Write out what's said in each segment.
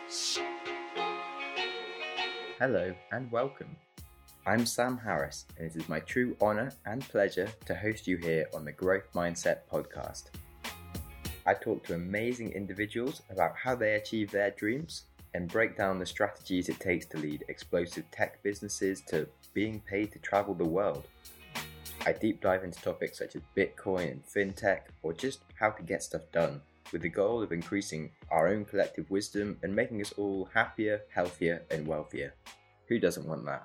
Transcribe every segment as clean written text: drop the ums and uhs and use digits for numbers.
Hello and welcome. I'm Sam Harris, and it is my true honour and pleasure to host you here on the Growth Mindset podcast. I talk to amazing individuals about how they achieve their dreams and break down the strategies it takes to lead explosive tech businesses to being paid to travel the world. I deep dive into topics such as Bitcoin and fintech, or just how to get stuff done, with the goal of increasing our own collective wisdom and making us all happier, healthier, and wealthier. Who doesn't want that?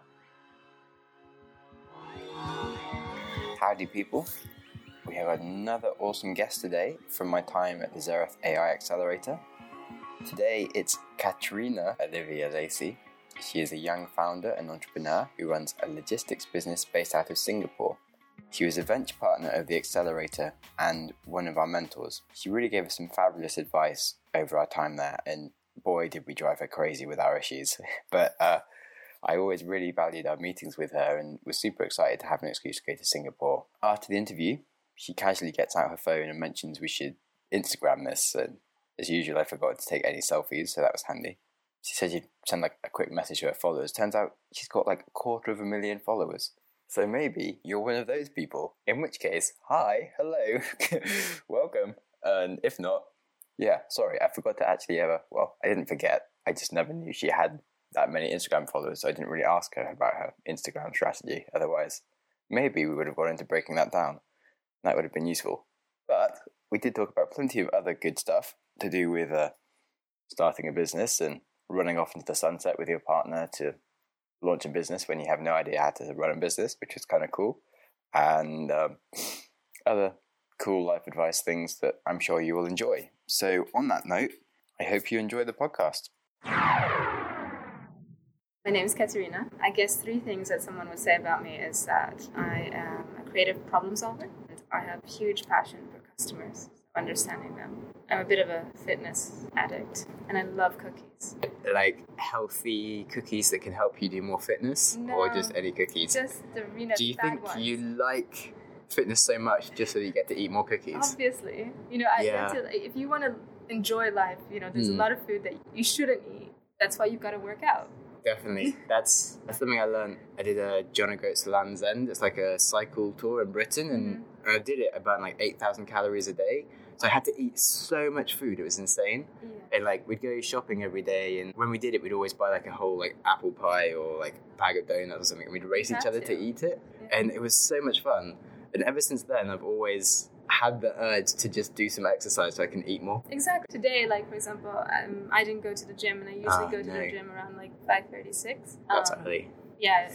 Howdy people. We have another awesome guest today from my time at the Xerath AI Accelerator. Today it's Katerina Olivia Lacey. She is a young founder and entrepreneur who runs a logistics business based out of Singapore. She was a venture partner of the Accelerator and one of our mentors. She really gave us some fabulous advice over our time there, and boy did we drive her crazy with our issues. But I always really valued our meetings with her and was super excited to have an excuse to go to Singapore. After the interview, she casually gets out her phone and mentions we should Instagram this, and as usual I forgot to take any selfies, so that was handy. She said she'd send a quick message to her followers. Turns out she's got 250,000 followers. So maybe you're one of those people, in which case, hi, hello, welcome. And if not, yeah, sorry, I forgot to actually I didn't forget, I just never knew she had that many Instagram followers, so I didn't really ask her about her Instagram strategy. Otherwise, maybe we would have gone into breaking that down. That would have been useful. But we did talk about plenty of other good stuff to do with starting a business and running off into the sunset with your partner to launch a business when you have no idea how to run a business, which is kind of cool, and other cool life advice things that I'm sure you will enjoy. So on that note, I hope you enjoy the podcast. My name is Katerina. I guess 3 things that someone would say about me is that I am a creative problem solver, and I have huge passion for customers, understanding them. I'm a bit of a fitness addict, and I love cookies. Like healthy cookies that can help you do more fitness? No, or just any cookies? Just the Do you think ones. you like fitness so much just so you get to eat more cookies? Obviously. If you want to enjoy life, there's a lot of food that you shouldn't eat. That's why you've got to work out. Definitely. That's something I learned. I did a John O'Groats Land's End. It's like a cycle tour in Britain, and I did it about 8,000 calories a day. So I had to eat so much food. It was insane. Yeah. And we'd go shopping every day, and when we did it, we'd always buy a whole apple pie or bag of donuts or something, and we'd race each other to eat it. Yeah. And it was so much fun. And ever since then, I've always had the urge to just do some exercise so I can eat more. Exactly. Today, for example, I didn't go to the gym, and I usually go to the gym around 5:36. That's early. Yeah.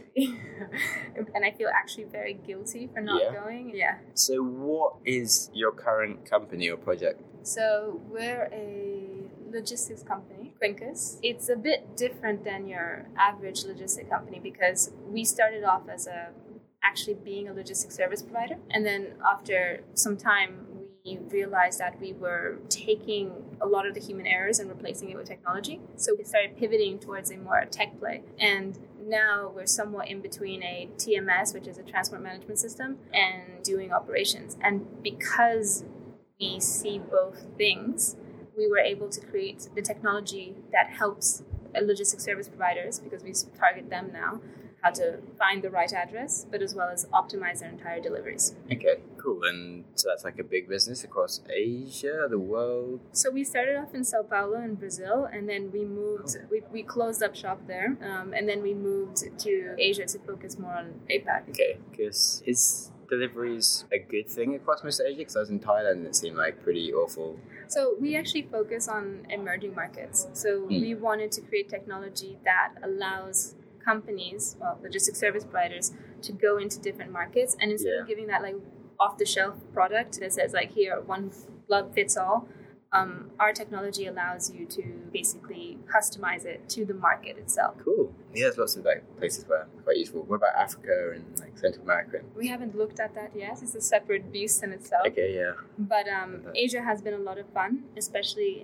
And I feel actually very guilty for not going. Yeah. So what is your current company or project? So we're a logistics company, Quincus. It's a bit different than your average logistic company because we started off as actually being a logistics service provider. And then after some time, we realized that we were taking a lot of the human errors and replacing it with technology. So we started pivoting towards a more tech play. And now we're somewhat in between a TMS, which is a transport management system, and doing operations. And because we see both things, we were able to create the technology that helps logistics service providers, because we target them now, how to find the right address, but as well as optimize their entire deliveries. Okay, cool. And so that's a big business across Asia, the world? So we started off in Sao Paulo in Brazil, and then we moved, we closed up shop there, and then we moved to Asia to focus more on APAC. Okay, because is deliveries a good thing across most of Asia? Because I was in Thailand and it seemed pretty awful. So we actually focus on emerging markets. So we wanted to create technology that allows companies, logistics service providers, to go into different markets, and instead of giving that off-the-shelf product that says here, one glove fits all, our technology allows you to basically customize it to the market itself. Cool. Yeah, there's lots of places where it's quite useful. What about Africa and Central America? We haven't looked at that yet. It's a separate beast in itself. Okay, yeah. But Asia has been a lot of fun, especially in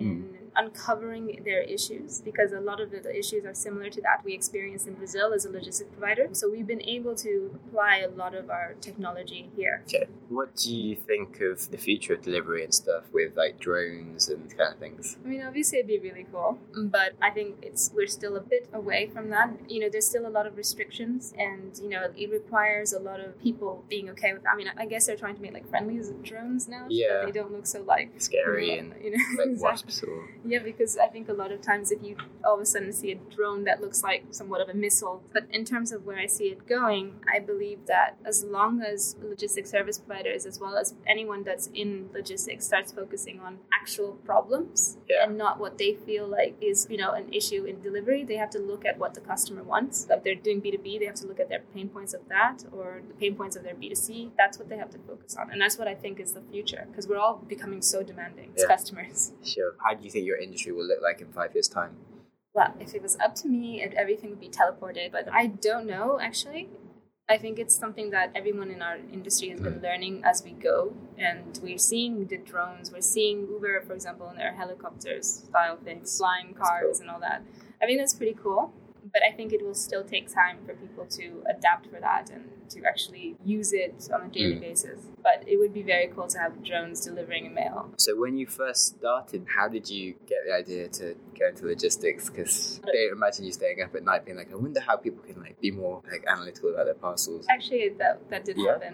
uncovering their issues, because a lot of the issues are similar to that we experienced in Brazil as a logistics provider. So we've been able to apply a lot of our technology here. Okay. What do you think of the future of delivery and stuff with like drones and kind of things? I mean, obviously it'd be really cool, but I think we're still a bit away from that. There's still a lot of restrictions, and it requires a lot of people being okay with. I mean, I guess they're trying to make like friendly drones now, so that they don't look so like scary and like wasps or... Yeah, because I think a lot of times if you all of a sudden see a drone that looks like somewhat of a missile, but in terms of where I see it going, I believe that as long as logistics service providers, as well as anyone that's in logistics, starts focusing on actual problems and not what they feel like is, an issue in delivery, they have to look at what the customer wants. If they're doing B2B, they have to look at their pain points of that, or the pain points of their B2C. That's what they have to focus on. And that's what I think is the future, because we're all becoming so demanding as customers. Sure. How do you think your industry will look like in 5 years' time? Well, if it was up to me, everything would be teleported. But I don't know, actually. I think it's something that everyone in our industry has been learning as we go. And we're seeing the drones. We're seeing Uber, for example, in their helicopters style things, flying cars and all that. I think that's pretty cool. But I think it will still take time for people to adapt for that and to actually use it on a daily basis. But it would be very cool to have drones delivering mail. So when you first started, how did you get the idea to go into logistics? Because I imagine you staying up at night being like, I wonder how people can like be more like analytical about their parcels. Actually, that did happen.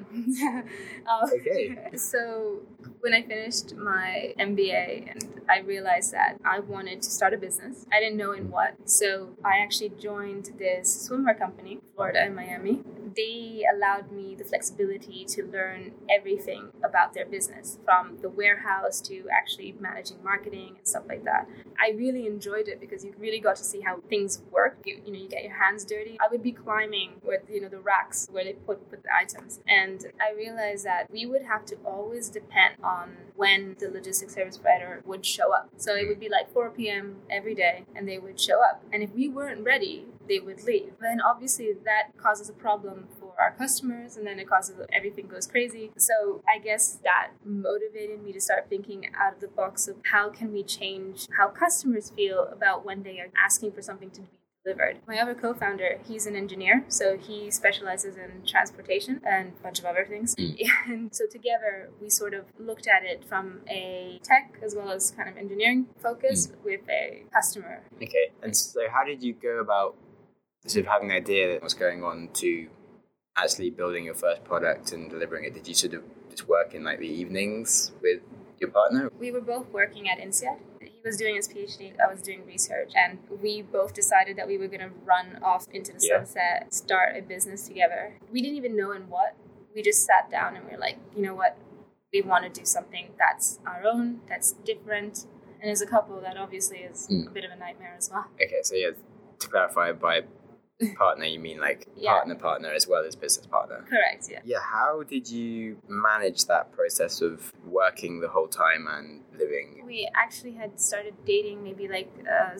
Okay. So when I finished my MBA, and I realized that I wanted to start a business. I didn't know in what. So I actually joined this swimwear company, Florida and Miami. They allowed me the flexibility to learn everything about their business, from the warehouse to actually managing marketing and stuff like that. I really enjoyed it because you really got to see how things work. You get your hands dirty. I would be climbing with, the racks where they put the items. And I realized that we would have to always depend on when the logistics service provider would show up. So it would be like 4 p.m. every day, and they would show up. And if we weren't ready, they would leave. Then obviously that causes a problem for our customers, and then it causes everything goes crazy. So I guess that motivated me to start thinking out of the box of how can we change how customers feel about when they are asking for something to be delivered. My other co-founder, he's an engineer, so he specializes in transportation and a bunch of other things. And so together we sort of looked at it from a tech as well as kind of engineering focus with a customer. Okay, and so how did you go about sort of having an idea that was going on to actually building your first product and delivering it? Did you sort of just work in like the evenings with your partner? We were both working at INSEAD. He was doing his PhD, I was doing research, and we both decided that we were going to run off into the sunset, start a business together. We didn't even know in what. We just sat down and we were like, you know what? We want to do something that's our own, that's different. And as a couple, that obviously is a bit of a nightmare as well. Okay, so to clarify, by partner you mean like partner as well as business partner? Correct, yeah. How did you manage that process of working the whole time and living? We actually had started dating maybe like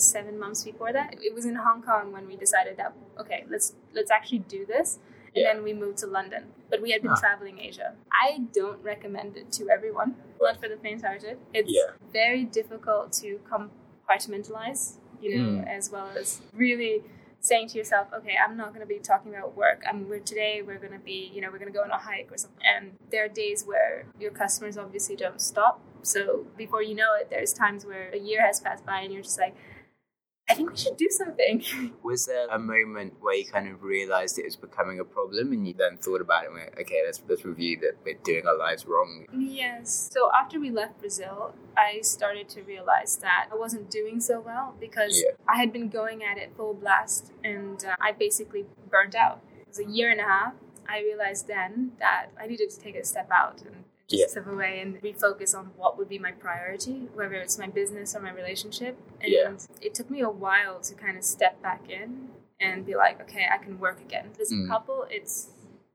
7 months before that. It was in Hong Kong when we decided that, okay, let's actually do this. And then we moved to London. But we had been traveling Asia. I don't recommend it to everyone. Not for the faint-hearted. It's very difficult to compartmentalize, as well as really saying to yourself, okay, I'm not going to be talking about work. Today we're going to be, we're going to go on a hike or something. And there are days where your customers obviously don't stop. So before you know it, there's times where a year has passed by and you're just like, I think we should do something. Was there a moment where you kind of realized it was becoming a problem and you then thought about it and went, okay, let's review that we're doing our lives wrong? Yes. So after we left Brazil, I started to realize that I wasn't doing so well because I had been going at it full blast and I basically burnt out. It was a year and a half. I realized then that I needed to take a step out and just step away and refocus on what would be my priority, whether it's my business or my relationship. And it took me a while to kind of step back in and be like, okay, I can work again. As a couple, it's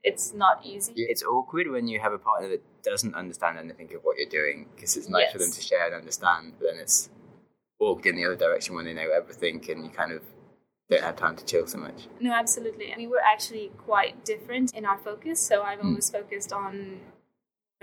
not easy. It's awkward when you have a partner that doesn't understand anything of what you're doing, because it's nice for them to share and understand, but then it's awkward in the other direction when they know everything and you kind of don't have time to chill so much. No, absolutely. And we were actually quite different in our focus. So I've always focused on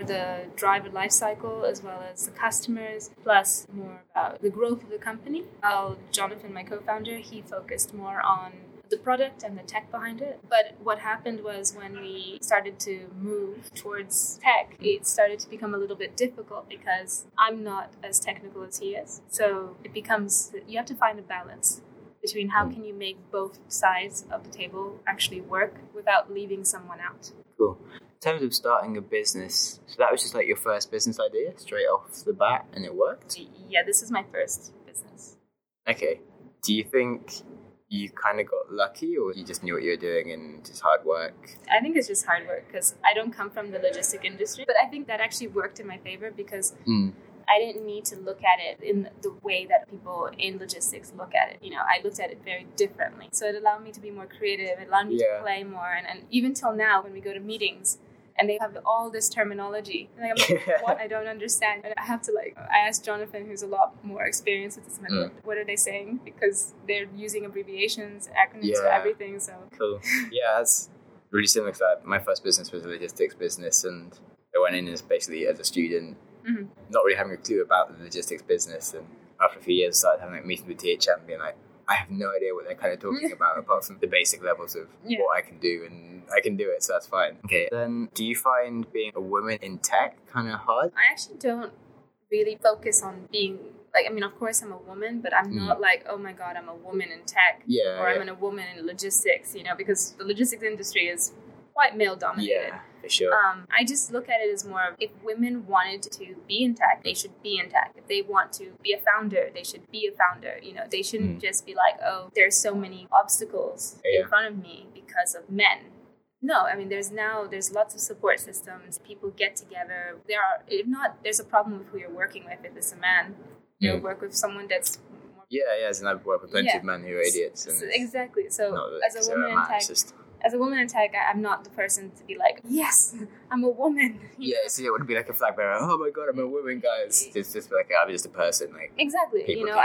the driver life cycle as well as the customers, plus more about the growth of the company. While Jonathan, my co-founder, he focused more on the product and the tech behind it. But what happened was when we started to move towards tech, it started to become a little bit difficult because I'm not as technical as he is. So it becomes, you have to find a balance between how can you make both sides of the table actually work without leaving someone out. Cool. In terms of starting a business, so that was just like your first business idea straight off the bat and it worked? Yeah, this is my first business. Okay. Do you think you kind of got lucky, or you just knew what you were doing and just hard work? I think it's just hard work because I don't come from the logistic industry, but I think that actually worked in my favor because I didn't need to look at it in the way that people in logistics look at it. You know, I looked at it very differently. So it allowed me to be more creative. It allowed me to play more. And even till now, when we go to meetings and they have all this terminology, and I'm like, what? I don't understand. And I have to I asked Jonathan, who's a lot more experienced with this, what are they saying? Because they're using abbreviations, acronyms for everything. So cool. Yeah, that's really similar to that. My first business was a logistics business, and I went in as basically as a student, not really having a clue about the logistics business. And after a few years, I started having meetings with THM and being like, I have no idea what they're kind of talking about apart from the basic levels of what I can do, and I can do it, so that's fine. Okay, then do you find being a woman in tech kind of hard? I actually don't really focus on being, of course I'm a woman, but I'm not like, oh my God, I'm a woman in tech, or I'm a woman in logistics, because the logistics industry is quite male dominated. Yeah, for sure. I just look at it as more of, if women wanted to be in tech, they should be in tech. If they want to be a founder, they should be a founder. They shouldn't just be like, oh, there's so many obstacles in front of me because of men. No, there's lots of support systems. People get together. There's a problem with who you're working with. If it's a man, work with someone that's more... and I've worked with plenty of men who are idiots. And exactly. So as a woman in tech... As a woman in tech, I'm not the person to be like, yes, I'm a woman. So it wouldn't be like a flag bearer. Oh my God, I'm a woman, guys. It's just like, I'm just a person. Exactly.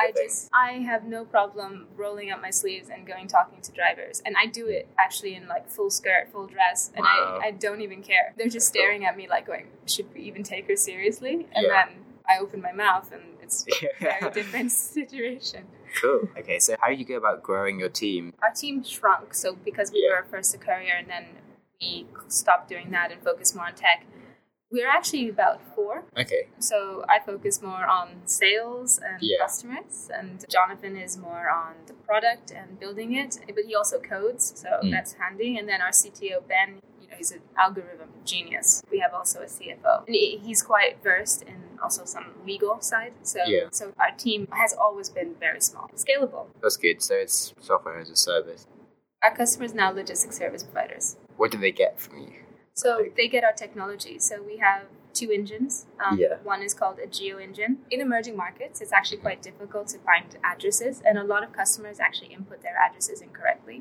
I have no problem rolling up my sleeves and going talking to drivers. And I do it actually in full skirt, full dress. And I don't even care. They're just staring at me going, should we even take her seriously? And then I open my mouth and it's a very different situation. Cool. Okay, so how did you go about growing your team? Our team shrunk, so because we were first a courier and then we stopped doing that and focused more on tech. We're actually about 4. Okay. So I focus more on sales and customers, and Jonathan is more on the product and building it, but he also codes, so that's handy. And then our CTO, Ben, he's an algorithm genius. We have also a CFO. And he's quite versed in also some legal side. So our team has always been very small. Scalable. That's good. So it's software as a service. Our customers now logistics service providers. What do they get from you? So they get our technology. So we have 2 engines. One is called a geo engine. In emerging markets, it's actually quite difficult to find addresses. And a lot of customers actually input their addresses incorrectly.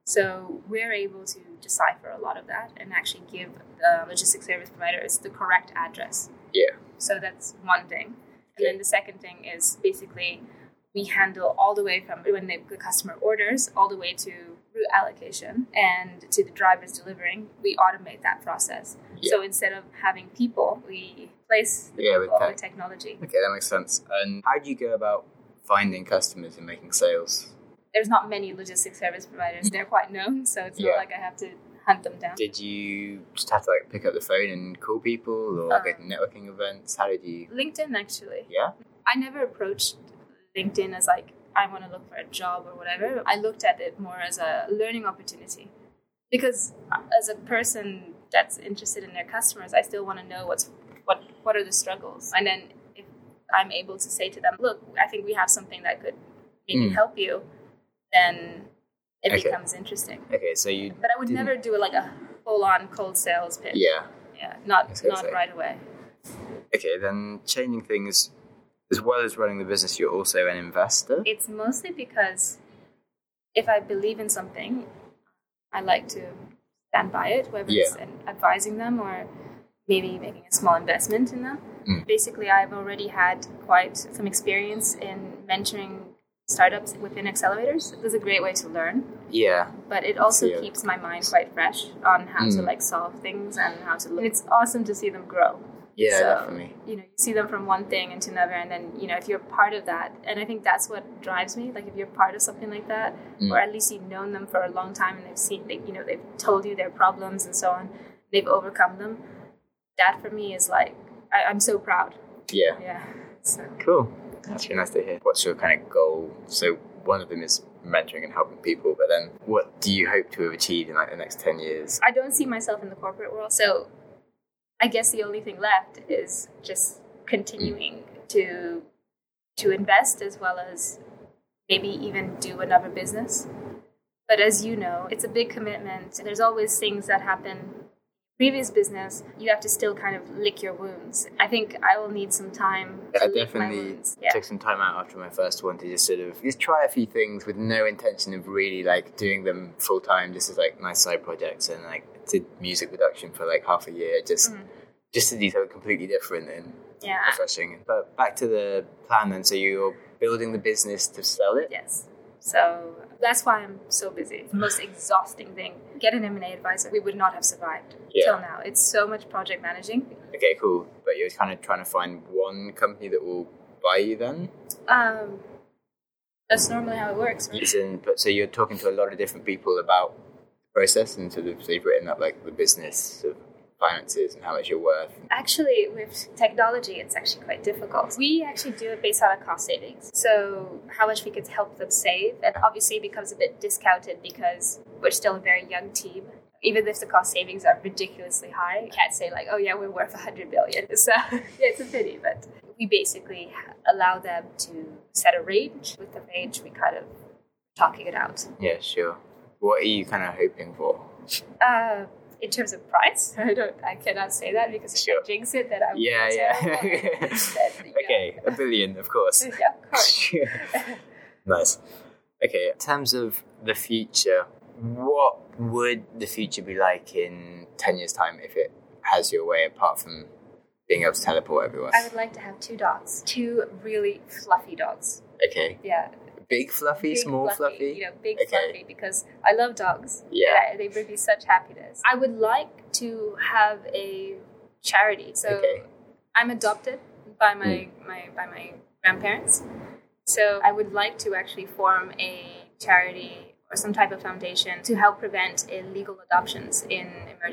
So we're able to decipher a lot of that and actually give the logistics service providers the correct address. Yeah. So that's one thing. And then the second thing is basically we handle all the way from when the customer orders all the way to route allocation and to the drivers delivering. We automate that process. Yeah. So instead of having people, we place the people with technology. Okay, that makes sense. And how do you go about finding customers and making sales? There's not many logistics service providers. They're quite known, so it's not like I have to hunt them down. Did you just have to pick up the phone and call people or go to networking events? How did you... LinkedIn, actually. Yeah? I never approached LinkedIn as I want to look for a job or whatever. I looked at it more as a learning opportunity. Because as a person that's interested in their customers, I still want to know what are the struggles. And then if I'm able to say to them, look, I think we have something that could maybe help you, then it becomes interesting. Okay, so But I would never do a full-on cold sales pitch. Yeah. Yeah, not right away. Okay, then changing things, as well as running the business, you're also an investor? It's mostly because if I believe in something, I like to stand by it, whether it's advising them or maybe making a small investment in them. Basically, I've already had quite some experience in mentoring startups within accelerators. It's a great way to learn. Yeah. But it also keeps my mind quite fresh on how to solve things and how to look. It's awesome to see them grow. Yeah, So, definitely. you see them from one thing into another, and then, if you're part of that, and I think that's what drives me, like if you're part of something like that, or at least you've known them for a long time and they've seen, they've told you their problems and so on, they've overcome them. That for me is like, I'm so proud. Yeah. Yeah. So. Cool. That's really nice to hear. What's your kind of goal? So one of them is mentoring and helping people, but then what do you hope to have achieved in like the next 10 years? I don't see myself in the corporate world, so I guess the only thing left is just continuing to invest, as well as maybe even do another business. But as you know, it's a big commitment. There's always things that happen. Previous business, you have to still kind of lick your wounds. I think I will need some time to lick my wounds. I took some time out after my first one to just try a few things with no intention of really like doing them full time, just as like nice side projects, and like did music production for like half a year, just to do something completely different and refreshing. But back to the plan then, so you're building the business to sell it? Yes. So that's why I'm so busy. It's the most exhausting thing. Get an M&A advisor. We would not have survived till now. It's so much project managing. Okay, cool. But you're kind of trying to find one company that will buy you then? That's normally how it works, right? So you're talking to a lot of different people about the process, and sort of they've written up like the business of finances and how much you're worth. Actually, with technology, it's actually quite difficult. We actually do it based on cost savings. So how much we could help them save. And obviously it becomes a bit discounted because we're still a very young team. Even if the cost savings are ridiculously high, you can't say like, oh yeah, we're worth 100 billion. So yeah, it's a pity, but we basically allow them to set a range. With the range, we kind of talking it out. Yeah, sure. What are you kind of hoping for? In terms of price, I cannot say that because if I jinx it, then I will. Yeah. Okay, $1 billion, of course. Yeah, of course. Nice. Okay, in terms of the future, what would the future be like in 10 years' time if it has your way, apart from being able to teleport everywhere? I would like to have 2 dogs, 2 really fluffy dogs. Okay. Yeah. Big fluffy, small fluffy? Big fluffy, because I love dogs. Yeah. They bring me such happiness. I would like to have a charity. So I'm adopted by my grandparents. So I would like to actually form a charity or some type of foundation to help prevent illegal adoptions in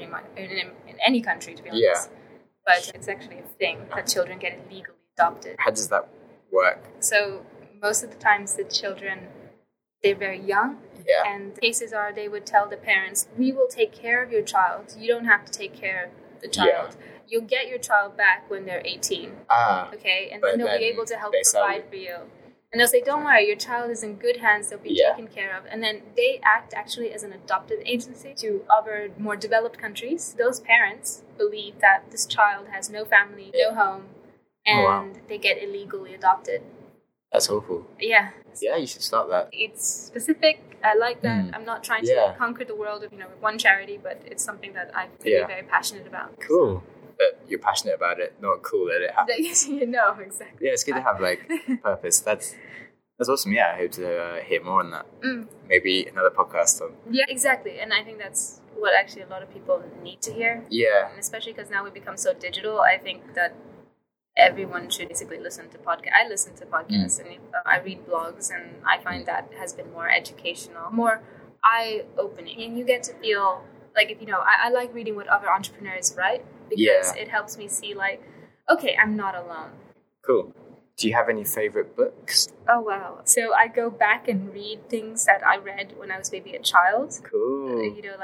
any country, to be honest. Yeah. But it's actually a thing that children get illegally adopted. How does that work? So most of the times the children, they're very young. Yeah. And the cases are they would tell the parents, we will take care of your child. You don't have to take care of the child. Yeah. You'll get your child back when they're 18. Okay? And then they'll be able to help provide for you. And they'll say, don't worry, your child is in good hands. They'll be taken care of. And then they act actually as an adopted agency to other more developed countries. Those parents believe that this child has no family, no home, and they get illegally adopted. That's awful. Yeah. Yeah, you should start that. It's specific. I like that. I'm not trying to conquer the world with one charity, but it's something that I'm very passionate about. Cool. But you're passionate about it, not cool that it happens. No, exactly. Yeah, it's good to have purpose. That's awesome. Yeah, I hope to hear more on that. Maybe another podcast on. Yeah, exactly. And I think that's what actually a lot of people need to hear. Yeah. And especially because now we become so digital, I think that everyone should basically listen to podcasts. I listen to podcasts and I read blogs, and I find that has been more educational, more eye-opening. And you get to feel like, I like reading what other entrepreneurs write because it helps me see okay, I'm not alone. Cool. Do you have any favorite books? Oh, wow. So I go back and read things that I read when I was maybe a child. Cool.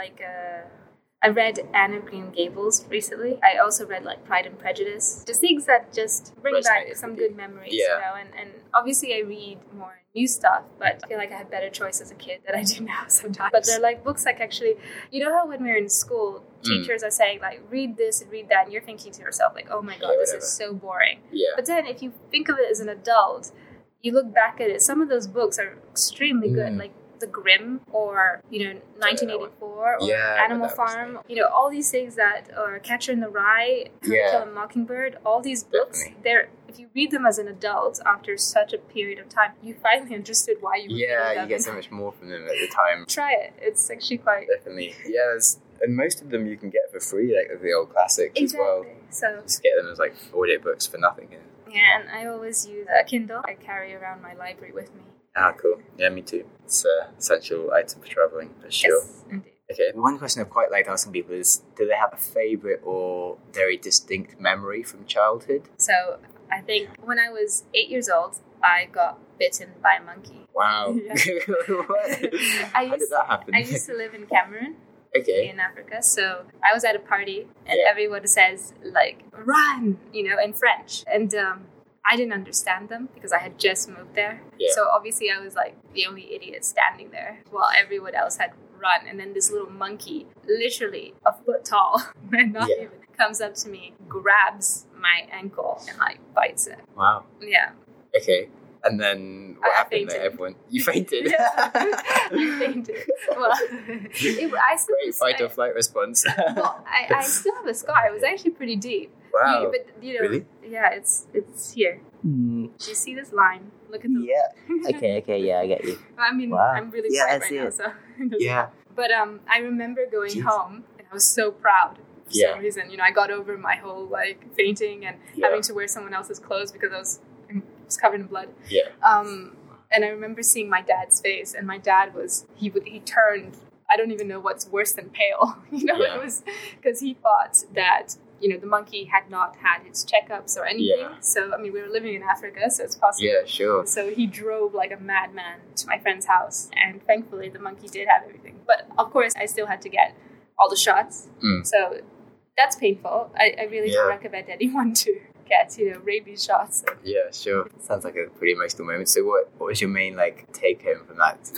I read Anne of Green Gables recently. I also read Pride and Prejudice. Just things that just bring back some good memories, and obviously I read more new stuff, but I feel like I had better choice as a kid than I do now sometimes. But they're books actually, how when we're in school, teachers are saying read this and read that, and you're thinking to yourself oh my god, this is so boring. Yeah. But then if you think of it as an adult, you look back at it, some of those books are extremely good, The Grimm, or 1984, or Animal Farm, all these things that, or Catcher in the Rye, How to Kill a Mockingbird, all these books, if you read them as an adult after such a period of time, you finally understood why you were reading them. You get so much more from them at the time. Try it. It's actually quite... Definitely. Yeah, and most of them you can get for free, the old classics as well. So Just get them as like audiobooks for nothing. yeah, and I always use a Kindle. I carry around my library with me. Ah, cool. Yeah, me too. It's an essential item for traveling, for sure. Yes, indeed. Okay, one question I quite like asking people is, do they have a favourite or very distinct memory from childhood? So I think when I was 8 years old, I got bitten by a monkey. Wow. Yeah. What? How did that happen? I used to live in Cameroon. Okay. In Africa, so I was at a party and Yeah. everyone says like "run," in French, and I didn't understand them because I had just moved there. Yeah. So obviously I was like the only idiot standing there while everyone else had run, and then this little monkey, literally a foot tall, and not Yeah. even, comes up to me, grabs my ankle, and like bites it. Wow. Yeah. Okay. And then what I happened there? fainted. Everyone, you fainted. I fainted. Well, I still Great fight or flight response. Well, I still have a scar. It was actually pretty deep. Wow. But Really? Yeah, it's here. Do you see this line? Look at the. Yeah. Okay. Yeah, I get you. I mean, Wow. I'm really Yeah, bright I see right now, it. so. it doesn't Yeah. matter. But I remember going Jeez. home, and I was so proud for Yeah. some reason. I got over my whole fainting and Yeah. having to wear someone else's clothes because I was covered in blood. Yeah. And I remember seeing my dad's face, and my dad he turned. I don't even know what's worse than pale. Yeah. It was because he thought that the monkey had not had its checkups or anything. Yeah. So we were living in Africa, so it's possible. Yeah, sure. So he drove like a madman to my friend's house, and thankfully the monkey did have everything. But of course, I still had to get all the shots. Mm. So that's painful. I really Yeah. don't recommend anyone to get rabies shots. Yeah, sure. Sounds like a pretty emotional moment. So what was your main take home from that?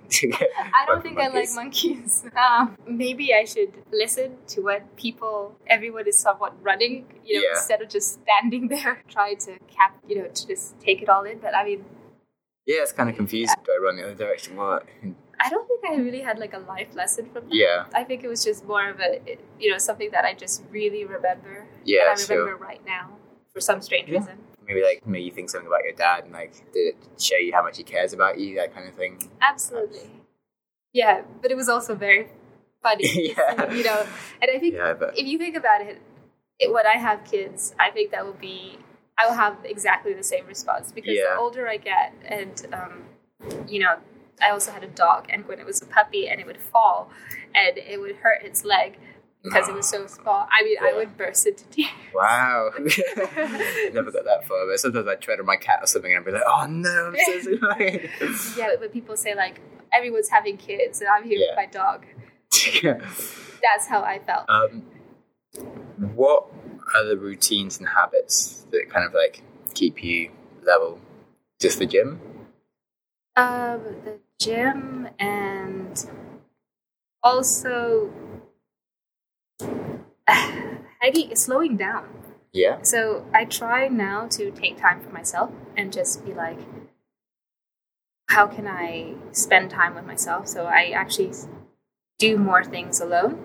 I don't think I like monkeys. Maybe I should listen to what everyone is somewhat running, Yeah. instead of just standing there, try to to just take it all in. But Yeah, it's kind of confusing. Do I run the other direction? What? I don't think I really had a life lesson from that. Yeah. I think it was just more of a, something that I just really remember. Yeah, and I remember right now for some strange reason. Maybe made you think something about your dad and did it show you how much he cares about you, that kind of thing. Absolutely. Yeah, but it was also very funny. Yeah. And I think Yeah, but if you think about it, when I have kids, I think I will have exactly the same response because Yeah. the older I get, and I also had a dog, and when it was a puppy and it would fall and it would hurt its leg because it was so small, I Yeah. would burst into tears. wow. Never got that far, but sometimes I tread on my cat or something and I'd be like, oh no, I'm so sorry. Yeah, but people say everyone's having kids and I'm here Yeah. with my dog. Yeah. That's how I felt. What are the routines and habits that kind of keep you level? Just the gym? The gym, and also slowing down. Yeah. So I try now to take time for myself and just be like, how can I spend time with myself? So I actually do more things alone,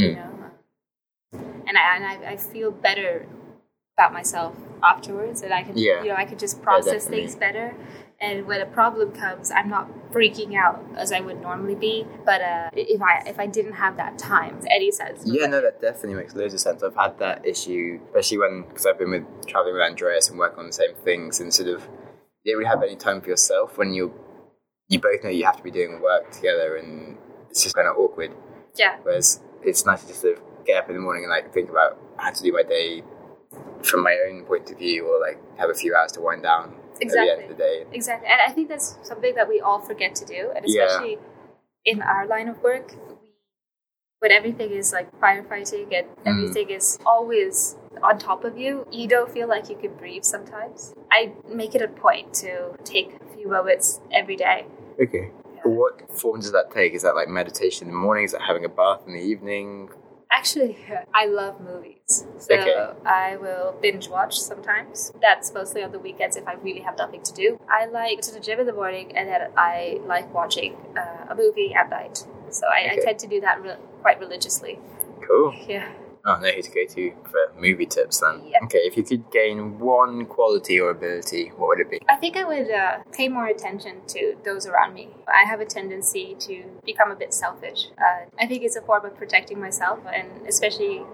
and I feel better about myself afterwards, and I can, I could just process definitely. things better. And when a problem comes, I'm not freaking out as I would normally be. But if I didn't have that time, as Eddie says. Yeah, no, that definitely makes loads of sense. I've had that issue, especially because I've been traveling with Andreas and working on the same things, and sort of you don't really have any time for yourself when you both know you have to be doing work together, and it's just kind of awkward. Yeah. Whereas it's nice to just sort of get up in the morning and think about how to do my day from my own point of view, or have a few hours to wind down. Exactly. At the end of the day. Exactly. And I think that's something that we all forget to do. And especially in our line of work, when everything is firefighting and everything is always on top of you, you don't feel like you can breathe sometimes. I make it a point to take a few moments every day. Okay. Yeah. What form does that take? Is that meditation in the morning? Is that having a bath in the evening? Actually, I love movies, so I will binge watch sometimes. That's mostly on the weekends if I really have nothing to do. I like to the gym in the morning, and then I like watching a movie at night. So I tend to do that quite religiously. Cool. Yeah. Oh, I know who to go to for movie tips then. Yeah. Okay, if you could gain one quality or ability, what would it be? I think I would pay more attention to those around me. I have a tendency to become a bit selfish. I think it's a form of protecting myself, and especially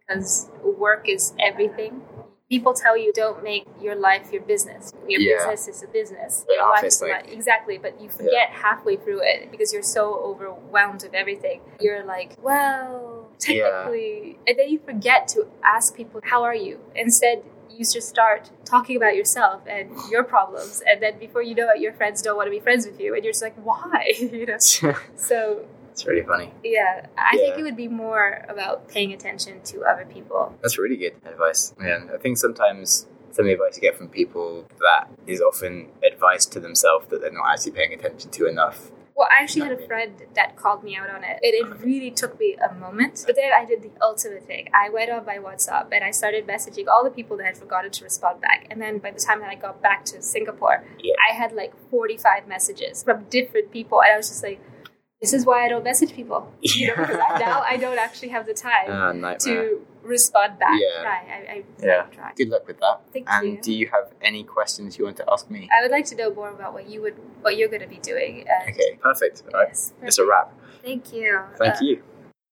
because work is everything. People tell you don't make your life your business. Your business is a business. But your life is like, exactly, but you forget halfway through it because you're so overwhelmed with everything. You're like, well, technically, and then you forget to ask people, how are you? Instead, you just start talking about yourself and your problems, and then before you know it, your friends don't want to be friends with you, and you're just like, why? So it's really funny. Yeah, I think it would be more about paying attention to other people. That's really good advice. And I think sometimes some of the advice you get from people, that is often advice to themselves that they're not actually paying attention to enough. Well, I actually had a friend that called me out on it. It really took me a moment. But then I did the ultimate thing. I went on my WhatsApp and I started messaging all the people that had forgotten to respond back. And then by the time that I got back to Singapore, I had like 45 messages from different people. And I was just like, this is why I don't message people. Because now I don't actually have the time to respond back. I try. Good luck with that. Thank you. And do you have any questions you want to ask me? I would like to know more about what you're going to be doing. Okay, perfect. All right, yes, it's a wrap. Thank you. Thank you.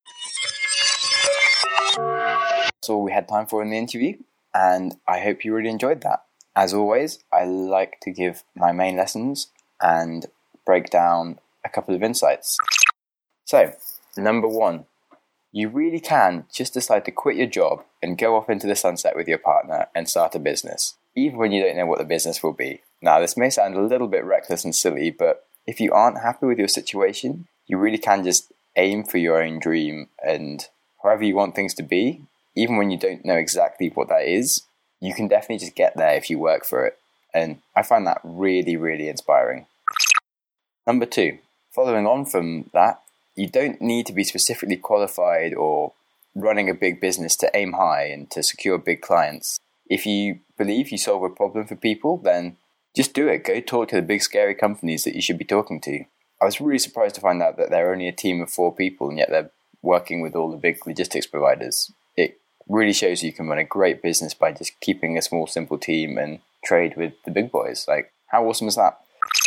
That's all we had time for in the interview, and I hope you really enjoyed that. As always, I like to give my main lessons and break down a couple of insights. So, number 1, you really can just decide to quit your job and go off into the sunset with your partner and start a business, even when you don't know what the business will be. Now, this may sound a little bit reckless and silly, but if you aren't happy with your situation, you really can just aim for your own dream, and however you want things to be, even when you don't know exactly what that is, you can definitely just get there if you work for it. And I find that really, really inspiring. Number 2, following on from that, you don't need to be specifically qualified or running a big business to aim high and to secure big clients. If you believe you solve a problem for people, then just do it. Go talk to the big scary companies that you should be talking to. I was really surprised to find out that they're only a team of 4 people and yet they're working with all the big logistics providers. It really shows you can run a great business by just keeping a small, simple team and trade with the big boys. Like, how awesome is that?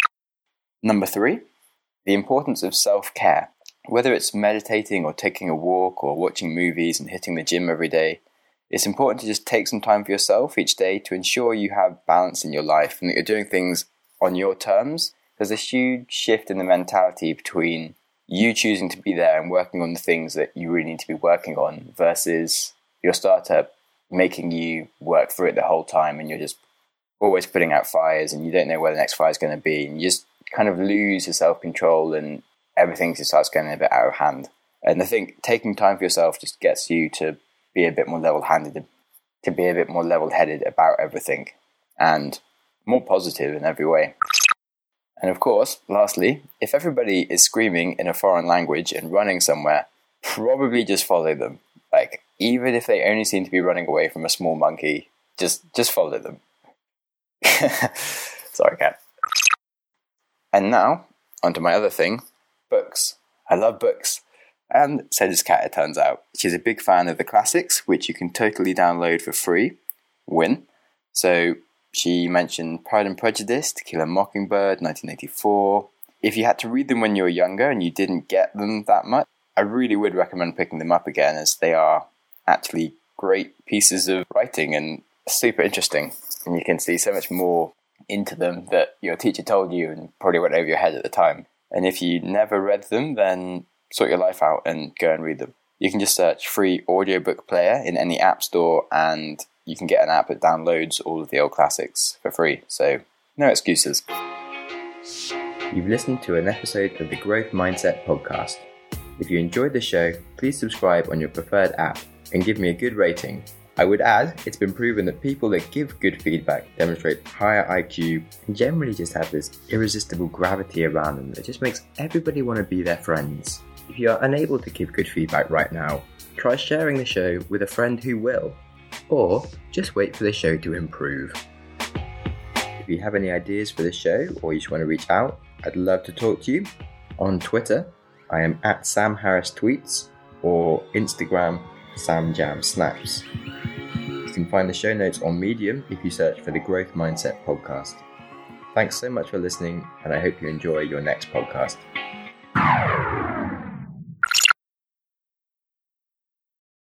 Number 3, the importance of self-care. Whether it's meditating or taking a walk or watching movies and hitting the gym every day, it's important to just take some time for yourself each day to ensure you have balance in your life and that you're doing things on your terms. There's a huge shift in the mentality between you choosing to be there and working on the things that you really need to be working on versus your startup making you work for it the whole time, and you're just always putting out fires and you don't know where the next fire is going to be, and you just kind of lose your self-control and everything just starts getting a bit out of hand. And I think taking time for yourself just gets you to be a bit more level-handed, to be a bit more level-headed about everything and more positive in every way. And of course, lastly, if everybody is screaming in a foreign language and running somewhere, probably just follow them. Like, even if they only seem to be running away from a small monkey, just follow them. Sorry, cat. And now, onto my other thing, books. I love books. And so does Kat, it turns out. She's a big fan of the classics, which you can totally download for free. Win. So she mentioned Pride and Prejudice, To Kill a Mockingbird, 1984. If you had to read them when you were younger and you didn't get them that much, I really would recommend picking them up again, as they are actually great pieces of writing and super interesting. And you can see so much more into them that your teacher told you and probably went over your head at the time. And if you never read them, then sort your life out and go and read them. You can just search free audiobook player in any app store and you can get an app that downloads all of the old classics for free. So, no excuses. You've listened to an episode of the Growth Mindset podcast. If you enjoyed the show, please subscribe on your preferred app and give me a good rating. I would add, it's been proven that people that give good feedback demonstrate higher IQ and generally just have this irresistible gravity around them that just makes everybody want to be their friends. If you are unable to give good feedback right now, try sharing the show with a friend who will, or just wait for the show to improve. If you have any ideas for the show or you just want to reach out, I'd love to talk to you. On Twitter, I am at Sam Harris Tweets, or Instagram, SamJamSnaps. You can find the show notes on Medium if you search for the Growth Mindset podcast. Thanks so much for listening, and I hope you enjoy your next podcast.